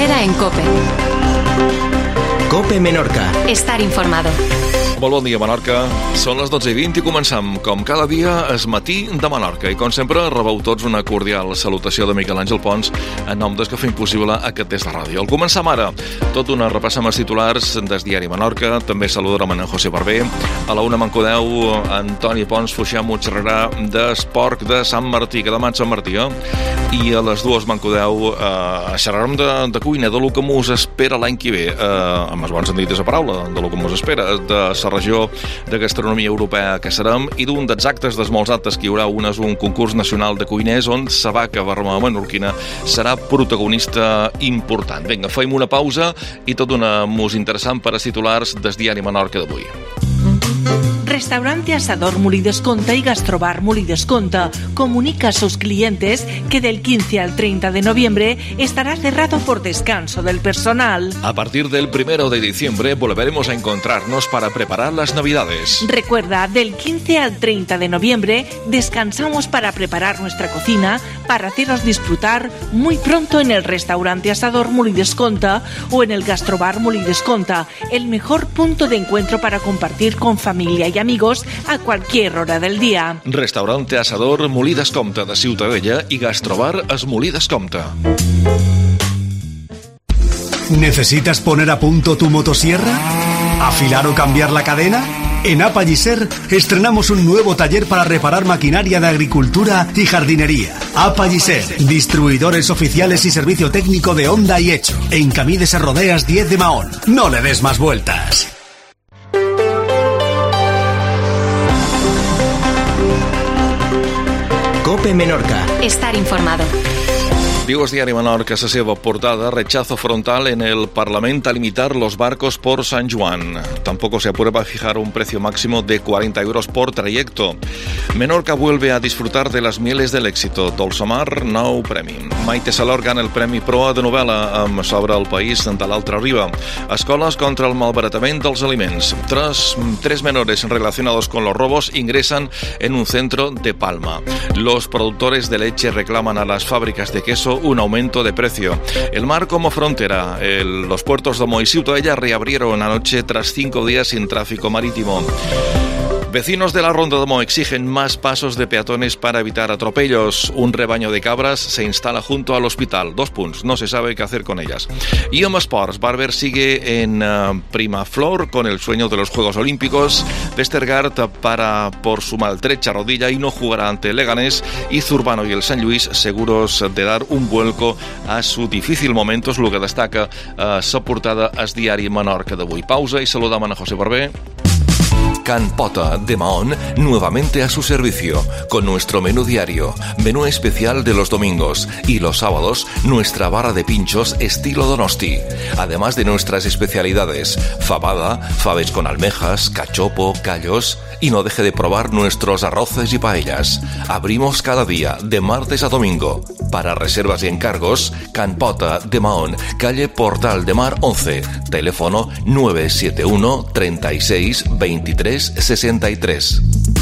Herrera en COPE. COPE Menorca. Estar informado. Molt bon dia, Menorca. Són les 12:20 i començam, com cada dia, el matí de Menorca. I com sempre, rebeu tots una cordial salutació de Miquel Àngel Pons en nom dels que fem possible aquest test de ràdio. Al començar ara, tot una repassam els titulars del diari Menorca. També saludarem en José Barber. A la una m'encodeu Antoni Pons Fuixamo xerrarà d'esport de Sant Martí, que demà és Sant Martí, I a les dues m'encodeu xerrarem de cuina, de lo que mos espera l'any que ve, amb els bons sentits de la paraula, de lo que mos espera, de la regió de gastronomia europea que serem, i d'un dels actes, dels molts actes que hi haurà, un concurs nacional de cuiners on la vaca vermella menorquina serà protagonista important. Vinga, fem una pausa i tot una música interessant per a titulars del diari Menorca d'avui. Restaurante Asador Molí Desconta y Gastrobar Molí Desconta comunica a sus clientes que del 15 al 30 de noviembre estará cerrado por descanso del personal. A partir del 1 de diciembre volveremos a encontrarnos para preparar las Navidades. Recuerda, del 15 al 30 de noviembre descansamos para preparar nuestra cocina para haceros disfrutar muy pronto en el Restaurante Asador Molí Desconta o en el Gastrobar Molí Desconta, el mejor punto de encuentro para compartir con familia y amigos a cualquier hora del día. Restaurante Asador Molí Descompte de Ciutadella y Gastrobar es Molí Descompte. ¿Necesitas poner a punto tu motosierra? ¿Afilar o cambiar la cadena? En Apalliser estrenamos un nuevo taller para reparar maquinaria de agricultura y jardinería. Apalliser, distribuidores oficiales y servicio técnico de Honda y Hecho. En Camí de Serrodeas 10 de Mahón. No le des más vueltas. COPE Menorca. Estar informado. Diu el diari Menorca, la seva portada, rechazo frontal en el Parlamento a limitar los barcos por San Juan. Tampoco se aprueba a fijar un precio máximo de 40 euros por trayecto. Menorca vuelve a disfrutar de las mieles del éxito. Dolçomar, nou premi. Maite Salor gana el Premi Proa de novel·la amb Sobre el país de l'altra riba. Escoles contra el malbaratament dels aliments. Tres menores relacionados con los robos ingresan en un centro de Palma. Los productores de leche reclaman a las fábricas de queso un aumento de precio. El mar como frontera. Los puertos de Mo y Ciutadella reabrieron anoche tras 5 días sin tráfico marítimo. Vecinos de la Ronda de Mo exigen más pasos de peatones para evitar atropellos. Un rebaño de cabras se instala junto al hospital. 2 puntos. No se sabe qué hacer con ellas. Y en Sports, Barber sigue en prima flor con el sueño de los Juegos Olímpicos. Westergaard para por su maltrecha rodilla y no jugará ante Leganés. Y Zurbano y el Sant Lluís seguros de dar un vuelco a su difícil momento. Es lo que destaca sa portada al diari Menorca d'avui. Pausa y saludamos a José Barber. Can Pota de Mahón nuevamente a su servicio con nuestro menú diario, menú especial de los domingos y los sábados nuestra barra de pinchos estilo Donosti, además de nuestras especialidades, fabada, faves con almejas, cachopo, callos y no deje de probar nuestros arroces y paellas. Abrimos cada día de martes a domingo. Para reservas y encargos, Can Pota de Mahón, calle Portal de Mar 11, teléfono 971 36 23 63.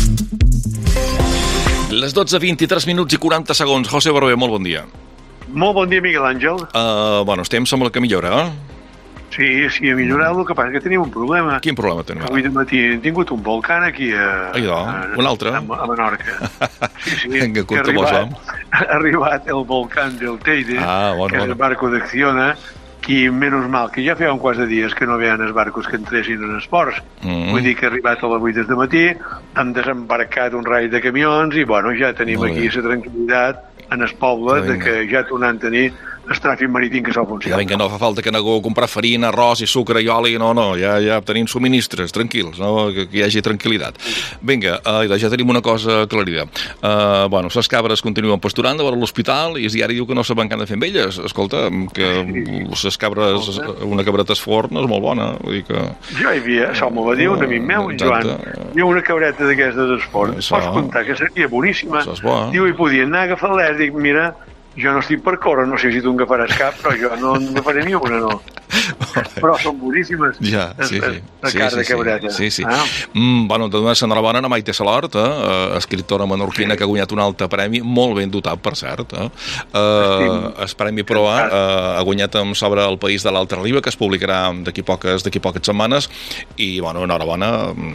Les 12:23 minuts i 40 segons. José Barber, molt bon dia. Molt bon dia, Miquel Àngel. Estem, sembla que millora, Sí, ha millorat, el que passa que tenim un problema. Quin problema tenim? Avui de matí hem tingut un volcán aquí un altre? A Menorca. Sí, Vinga, que ha arribat el volcán del Teide, que és el barco d'Acciona, que menys mal, que ja feia un quart de dies que no veien els barcos que entressin en esports. Vull dir que ha arribat a les 8 de matí, han desembarcat un raig de camions i, ja tenim aquí la tranquil·litat en el poble de que ja tornant a tenir el tràfic marítim que sol funcionar. Vinga, no fa falta que aneu a comprar farina, arròs i sucre i oli, ja tenim subministres, tranquils, que hi hagi tranquil·litat. Vinga, ja tenim una cosa aclarida. Les cabres continuen pasturant davant l'hospital i el diari diu que no saben què han de fer amb elles. Escolta, que les cabres, una cabreta esforn és molt bona. Jo hi havia, això m'ho va dir un amic meu, Joan, hi ha una cabreta d'aquestes esforn, pots comptar que seria boníssima. Diu, i podien anar a agafar-les, dic, mira, jo no estic per córrer, no sé si tu en agafaràs cap, però jo no en agafaré ni una, no. Però són boníssimes. Ja, sí. La carn de cabreta. Sí. Bueno, de donar enhorabona a Maite Salort, escriptora menorquina que ha guanyat un altre premi, molt ben dotat, per cert. El Premi Proa ha guanyat amb sobre El País de l'Altra Riba, que es publicarà d'aquí poques setmanes, i, bueno, enhorabona.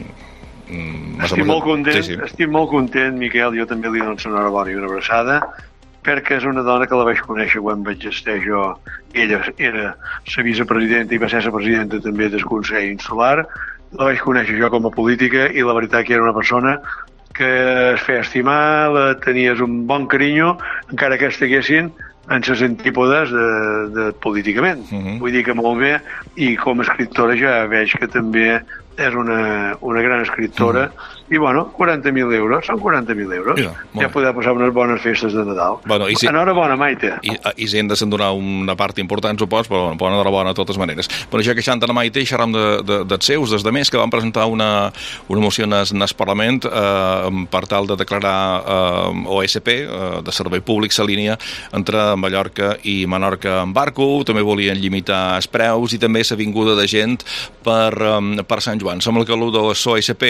Estic molt content, Miquel, jo també li dono enhorabona i una abraçada, perquè és una dona que la vaig conèixer quan vaig estar jo. Ella era la vicepresidenta i va ser la presidenta també del Consell Insular. La vaig conèixer jo com a política i la veritat que era una persona que es feia estimar, la tenies un bon carinyo, encara que estiguessin en les antípodes de políticament. Vull dir que molt bé, i com a escriptora ja veig que també és una gran escriptora, i bueno, 40.000 euros, són 40.000 euros. Ja podrà passar unes bones festes de Nadal. Bueno, enhorabona, Maite. I si hem de donar una part important, supos, però enhorabona de totes maneres. Però ja que xanten a Maite, xerram dels seus, des de més, que van presentar una moció en el Parlament per tal de declarar OSP, de servei públic, la línia entre Mallorca i Menorca en barco. També volien limitar els preus i també la vinguda de gent per Sant Joan. Sembla que allò de l'OSP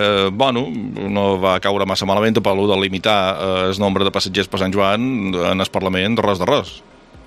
no va caure massa malament, però allò de limitar el nombre de passatgers per Sant Joan en el Parlament, res de res.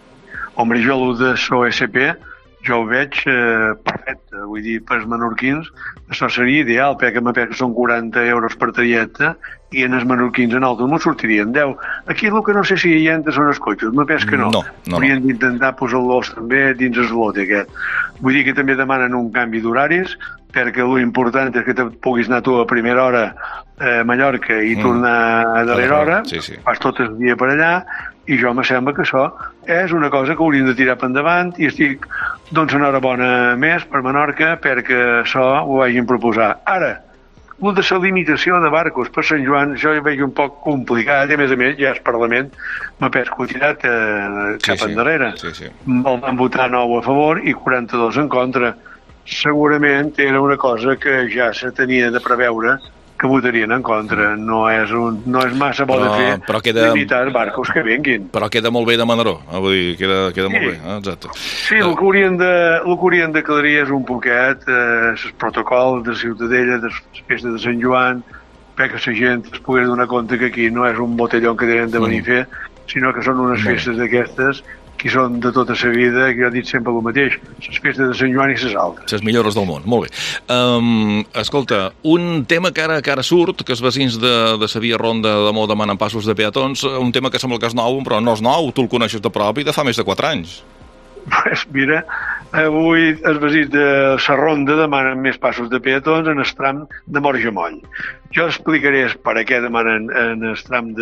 Home, jo allò de l'OSP jo ho veig perfecte. Vull dir, per als menorquins això seria ideal, perquè són 40 euros per trajecte i en els menorquins en altres no sortirien 10. Aquí el que no sé si hi entra són els cotxes, me penso que no. Haurien d'intentar posar-los també dins el lot aquest. Vull dir que també demanen un canvi d'horaris, perquè l'important és que te puguis anar tu a primera hora a Mallorca i tornar a darrera hora, fas tot el dia per allà, i jo me sembla que això és una cosa que hauríem de tirar per endavant, i estic, doncs, enhorabona més per Menorca perquè això ho vagin proposar. Ara, el de la limitació de barcos per Sant Joan, jo hi veig un poc complicat, i a més ja el Parlament m'ha pesco tirat cap endarrere. El van votar 9 a favor i 42 en contra. Segurament era una cosa que ja se tenia de preveure que votarien en contra. No és massa bo de fer limitar els barcos que venguin. Però queda molt bé de Manaró, vull dir, queda molt bé, exacte. Sí, el que haurien d'aclarir és un poquet el protocol de Ciutadella, de les festes de Sant Joan, perquè la gent es pugui donar compte que aquí no és un botelló que tenen de venir a fer, sinó que són unes festes d'aquestes que són de tota la vida, que jo he dit sempre el mateix, les festes de Sant Joan i les altres. Les millores del món, molt bé. Escolta, un tema que ara surt, que els veïns de la via Ronda de Mó demanen passos de peatons, un tema que sembla que és nou, però no és nou, tu el coneixes de prop i de fa més de 4 anys. Pues mira, avui els veïns de la Ronda demanen més passos de peatons en el tram de Borjamoll. Jo explicaré per què demanen en el tram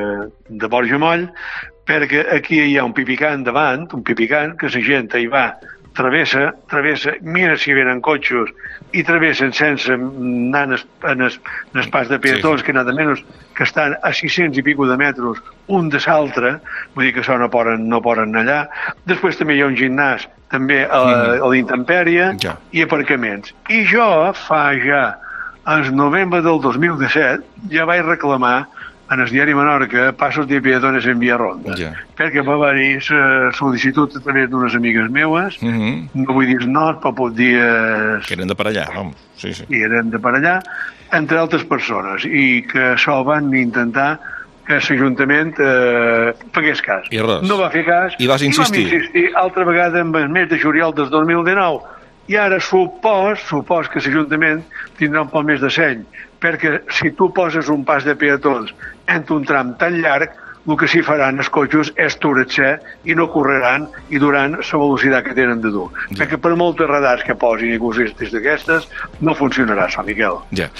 de Borjamoll, perquè aquí hi ha un pipicant davant, un pipicant, que la gent hi va, travessa, mira si venen cotxos i travessen sense anar en el pas de peatons, que nada menys que estan a 600 i pico de metres un de l'altre, vull dir que això no poden anar allà. Després també hi ha un gimnàs, també a l'intempèrie, i aparcaments. I jo fa ja, el novembre del 2017, ja vaig reclamar en el diari Menorca passos de peatones en via Ronda, perquè va haver-hi sol·licitud a través d'unes amigues meues, no vull dir noms, però pot dir... Que eren de per allà, home. I eren de per allà, entre altres persones, i que això van intentar que l'Ajuntament pagués cas. No va fer cas, i vas insistir. Vam insistir altra vegada en el mes de juliol del 2019, i ara supos que l'Ajuntament tindrà un poc més de seny, perquè si tu poses un pas de peatons entre un tram tan llarg, el que s'hi faran els cotxos és turatxer i no correran i duran la velocitat que tenen de dur. Perquè per moltes radars que posin i coses d'aquestes, no funcionarà, Sant Miquel.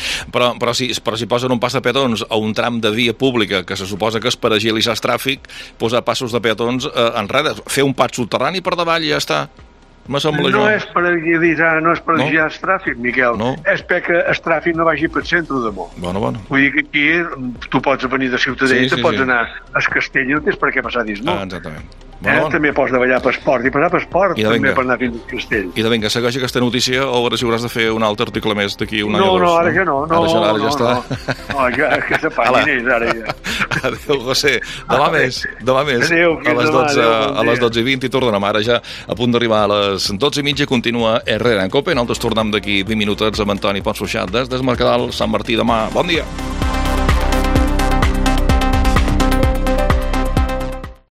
Però si posen un pas de peatons a un tram de via pública, que se suposa que és per agilitzar el tràfic, posar passos de peatons enrere, fer un pas subterrani per davall i ja està. No és per agilitzar el tràfic, Miquel. És perquè el tràfic no vagi pel centre de Mó. Vull dir que aquí tu pots venir de Ciutadella i te pots anar al Castell i no tens per què passar dins Mó. Exactament. També pots davallar per esport, i passar per esport, també per anar fins al castell. I de vinga, segueix aquesta notícia, o a veure si hauràs de fer un altre article més d'aquí un any o dos. No, ara ja no. Ara ja està. No, que s'apagin ara ja. Adéu, José. Demà més. Adéu, a les 12:20 i tornem ara ja a punt d'arribar a les 12:30. Continua Herrera en Cope. Nosaltres tornem d'aquí 20 minutets amb Antoni Ponsfruixat des Mercadal Sant Martí. Demà, bon dia.